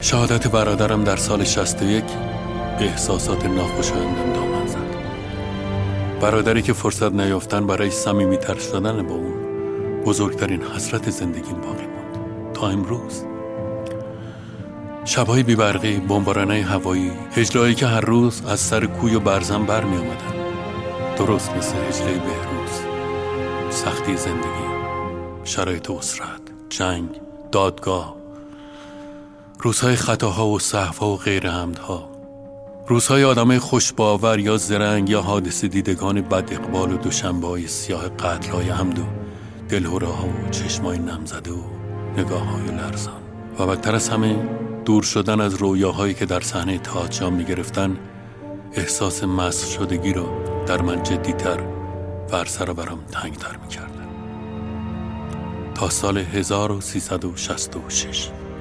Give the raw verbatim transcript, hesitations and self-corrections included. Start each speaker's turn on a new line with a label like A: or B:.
A: شهادت برادرم در سال شصت و یک به احساسات ناخوشایندم دامن زد. برادری که فرصت نیافتن برای صمیمی‌تر شدن با اون بزرگترین حسرت زندگیم باقی بود تا امروز. شب‌های بی‌برقی، بمباران‌های هوایی، هجله‌هایی که هر روز از سر کوی و برزن برمی اومدن، درست مثل هجله بهروز. سختی زندگی، شرایط اسرت، جنگ، دادگاه، روزهای خطاها و سهوها و غیر حمدها، روزهای آدمای خوشباور یا زرنگ یا حادثه دیدگان بد اقبال و دوشنبه‌های سیاه قتل‌های عمد و دلهره‌ها و چشمای نمزده و نگاه‌های لرزان و بدتر از همه دور شدن از رویاهایی که در صحنه تئاتر جا می‌گرفتن. احساس مسخ شدگی رو در من جدی‌تر و هر سر برام تنگ‌تر می‌کردن. تا سال هزار و سیصد و شصت و شش